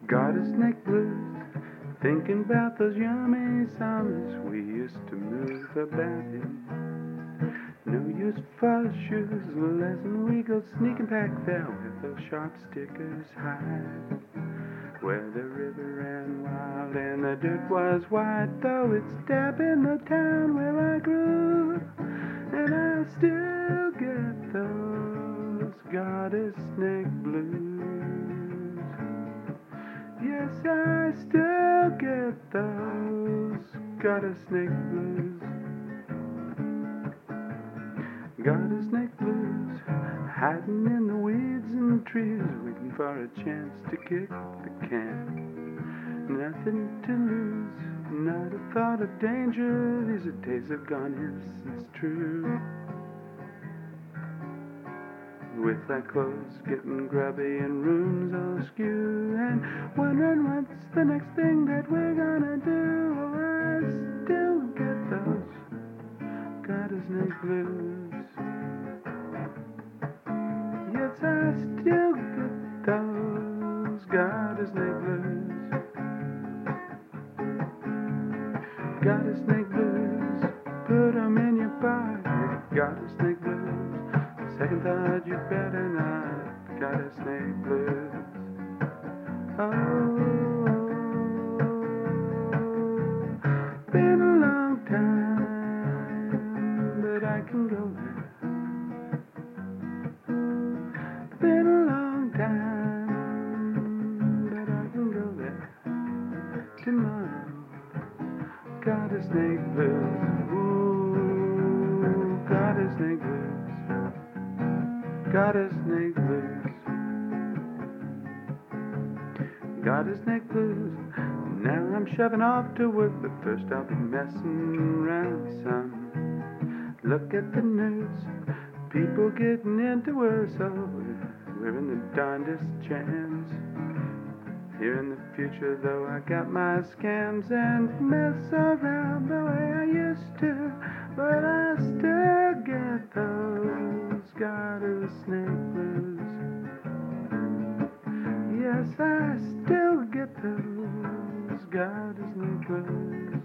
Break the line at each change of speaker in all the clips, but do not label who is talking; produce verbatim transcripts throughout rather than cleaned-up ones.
Got a snake blues, thinking about those yummy summers we used to move about in. No use for shoes, unless we go sneaking back there with those sharp stickers high. Where the river ran wild and the dirt was white, though it's deep in the town where I grew. And I still get those garter snake blues. Yes, I still get those garter snake blues. Garter snake blues, hiding in the weeds and trees, waiting for a chance to kick the can. Nothing to lose, not a thought of danger. These are days have gone, yes, it's true. With our clothes getting grubby and rooms all askew, and wondering what's the next thing that we're gonna do. Oh, I still get those garter snake blues. Yes, I still get those garter snake blues. Garter snake blues, put 'em in your pocket. Garter snake blues, second thought you'd better not. Garter snake blues. Oh, been a long time, but I can go there. Been a long time, but I can go there tomorrow. Garter snake blues, ooh, garter snake blues, garter snake blues, garter snake blues. Now I'm shoving off to work, but first I'll be messing around some. Look at the news, people getting into us, oh, we're in the darndest jams. Here in the future, though, I got my scams and mess around the way I used to, but I still get those garter snake blues. Yes, I still get those garter snake blues.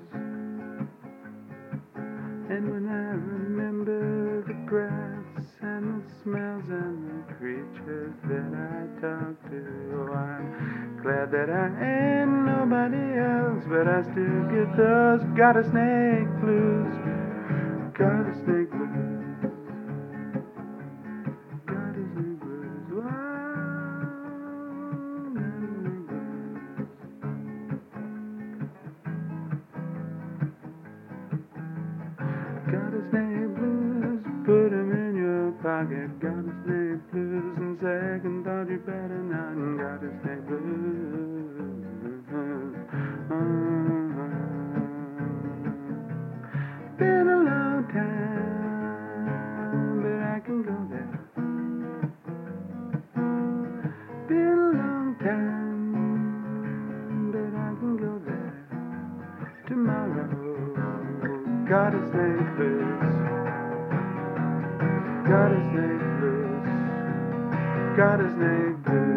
And when I remember the grass and the smells and the creatures that I talk to, oh, I'm glad that I ain't nobody else, but I still get those garter snake blues. Garter snake blues. Garter snake blues. Wow. Garter snake blues. Garter snake blues, put 'em in your pocket. Garter snake blues, and second thought you better not. Garter snake blues. Uh-huh. Been a long time, but I can go there. Been a long time, but I can go there tomorrow. Garter snake blues, garter snake blues, garter snake blues.